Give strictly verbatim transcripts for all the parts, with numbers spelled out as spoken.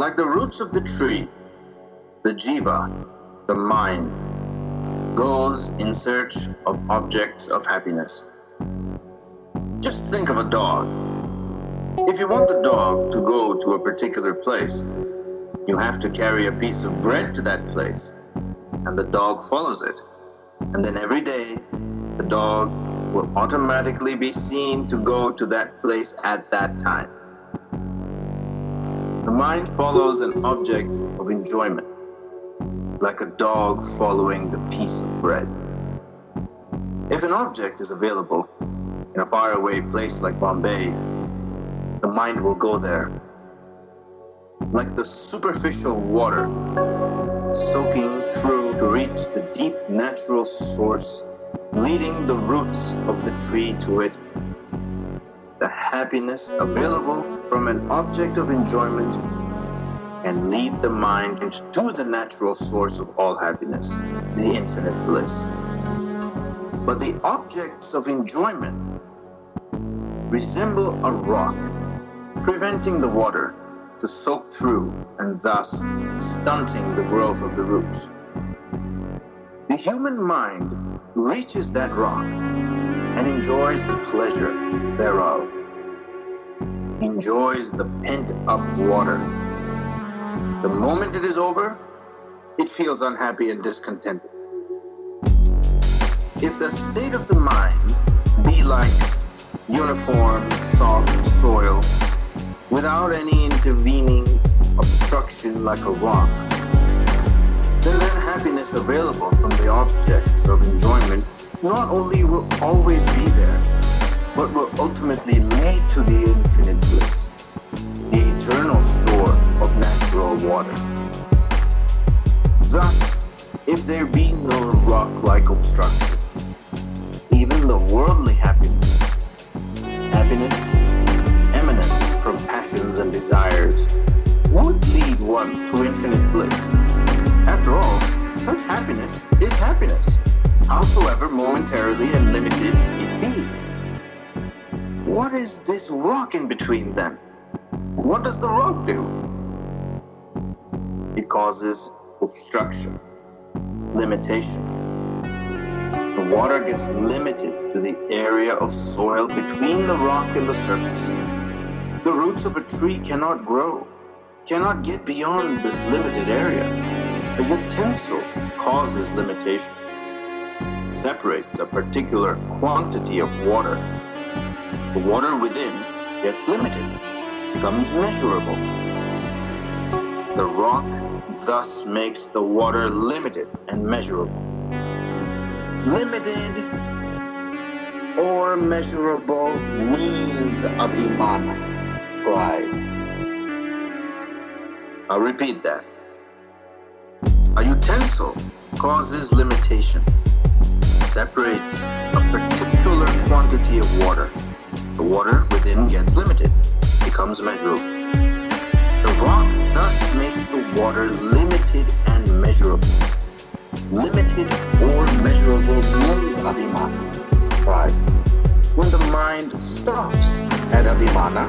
Like the roots of the tree, the jiva, the mind, goes in search of objects of happiness. Just think of a dog. If you want the dog to go to a particular place, you have to carry a piece of bread to that place, and the dog follows it. And then every day, the dog will automatically be seen to go to that place at that time. The mind follows an object of enjoyment, like a dog following the piece of bread. If an object is available in a faraway place like Bombay, the mind will go there. Like the superficial water soaking through to reach the deep natural source, leading the roots of the tree to it. The happiness available from an object of enjoyment can lead the mind into the natural source of all happiness, the infinite bliss. But the objects of enjoyment resemble a rock, preventing the water to soak through and thus stunting the growth of the roots. The human mind reaches that rock and enjoys the pleasure thereof, enjoys the pent-up water. The moment it is over, it feels unhappy and discontented. If the state of the mind be like uniform, soft soil, without any intervening obstruction like a rock, then that happiness available from the objects of enjoyment not only will always be there, but will ultimately lead to the infinite bliss, the eternal store of natural water. Thus, if there be no rock-like obstruction, even the worldly happiness, happiness eminent from passions and desires, would lead one to infinite bliss. After all, such happiness is happiness, howsoever momentarily and limited it be. What is this rock in between them? What does the rock do? It causes obstruction, limitation. The water gets limited to the area of soil between the rock and the surface. The roots of a tree cannot grow, cannot get beyond this limited area. A utensil causes limitation, separates a particular quantity of water. The water within gets limited, becomes measurable. The rock thus makes the water limited and measurable. Limited or measurable means of Imana, pride. I'll repeat that. A utensil causes limitation, separates a particular quantity of water. The water within gets limited, becomes measurable. The rock thus makes the water limited and measurable. Limited or measurable means Abhimana, pride. When the mind stops at Abhimana,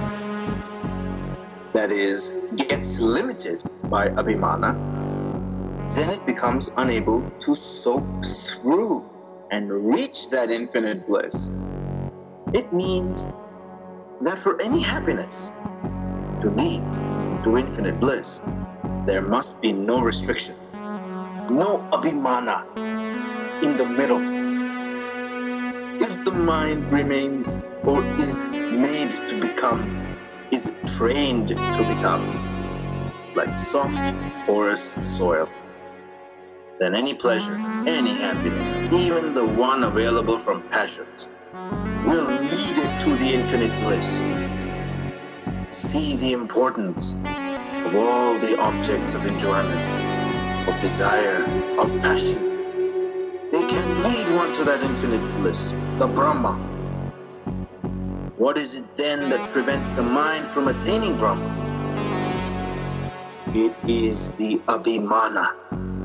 that is, gets limited by Abhimana, then it becomes unable to soak through and reach that infinite bliss. It means that for any happiness to lead to infinite bliss, there must be no restriction, no Abhimana in the middle. If the mind remains or is made to become, is trained to become like soft, porous soil, then any pleasure, any happiness, even the one available from passions, will lead it to the infinite bliss. See the importance of all the objects of enjoyment, of desire, of passion. They can lead one to that infinite bliss, the Brahma. What is it then that prevents the mind from attaining Brahma? It is the Abhimana.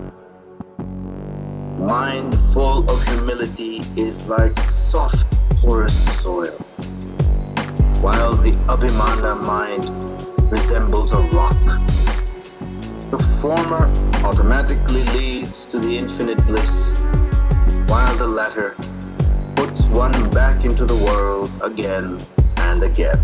Mind full of humility is like soft, porous soil, while the Abhimana mind resembles a rock. The former automatically leads to the infinite bliss, while the latter puts one back into the world again and again.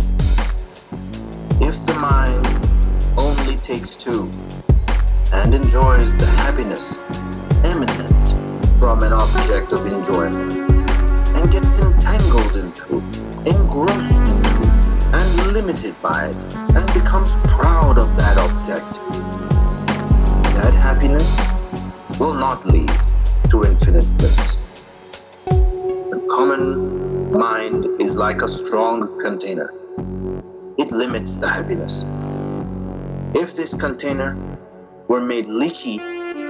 If the mind only takes two and enjoys the happiness eminent from an object of enjoyment, and gets entangled into, engrossed into, and limited by it, and becomes proud of that object, that happiness will not lead to infinite bliss. The common mind is like a strong container. It limits the happiness. If this container were made leaky,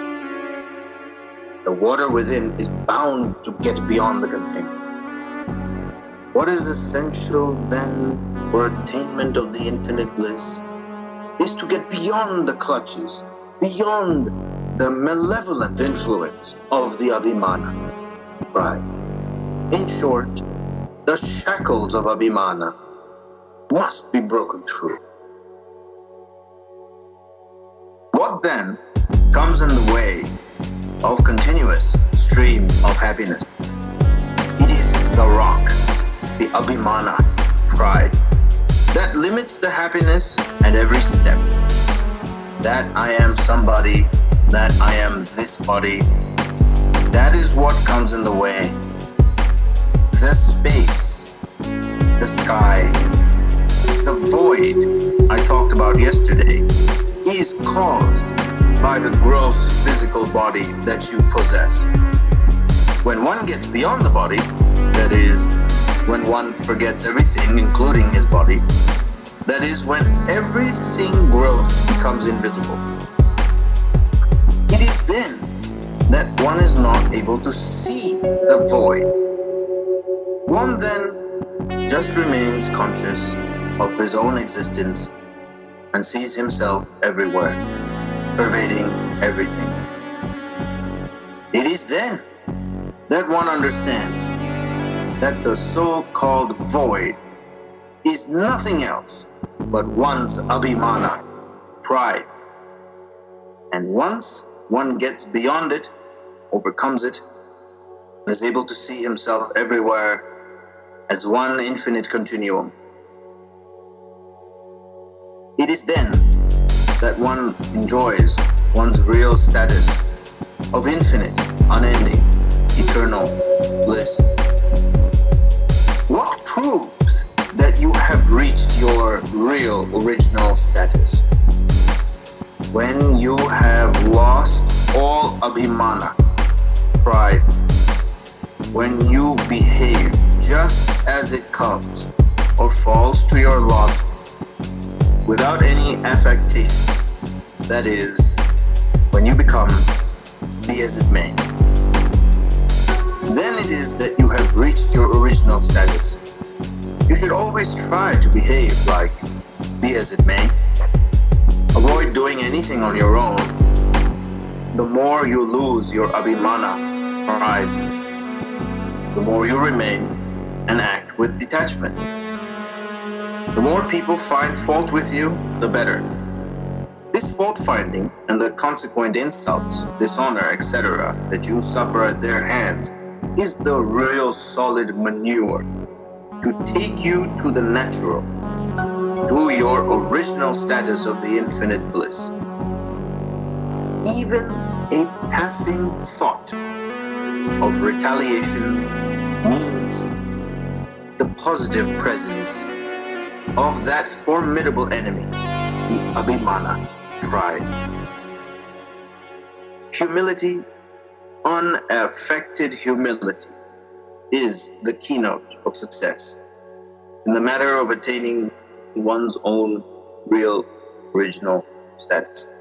the water within is bound to get beyond the container. What is essential then for attainment of the infinite bliss is to get beyond the clutches, beyond the malevolent influence of the Abhimana, pride. In short, the shackles of Abhimana must be broken through. What then comes in the way of continuous stream of happiness? It is the rock, the Abhimana, pride, that limits the happiness at every step. That I am somebody, that I am this body, that is what comes in the way. The space, the sky, the void I talked about yesterday is caused by the gross physical body that you possess. When one gets beyond the body, that is, when one forgets everything, including his body, that is when everything gross becomes invisible. It is then that one is not able to see the void. One then just remains conscious of his own existence and sees himself everywhere, pervading everything. It is then that one understands that the so-called void is nothing else but one's Abhimana, pride. And once one gets beyond it, overcomes it, and is able to see himself everywhere as one infinite continuum, it is then that one enjoys one's real status of infinite, unending, eternal bliss. What proves that you have reached your real original status? When you have lost all Abhimana, pride, when you behave just as it comes or falls to your lot without any affectation, that is, when you become be as it may, then it is that you have reached your original status. You should always try to behave like be as it may. Avoid doing anything on your own. The more you lose your Abhimana, pride, the more you remain and act with detachment. The more people find fault with you, the better. This fault finding and the consequent insults, dishonor, et cetera that you suffer at their hands is the real solid manure to take you to the natural, to your original status of the infinite bliss. Even a passing thought of retaliation means the positive presence of that formidable enemy, the Abhimana, pride. Humility, unaffected humility, is the keynote of success in the matter of attaining one's own real original status.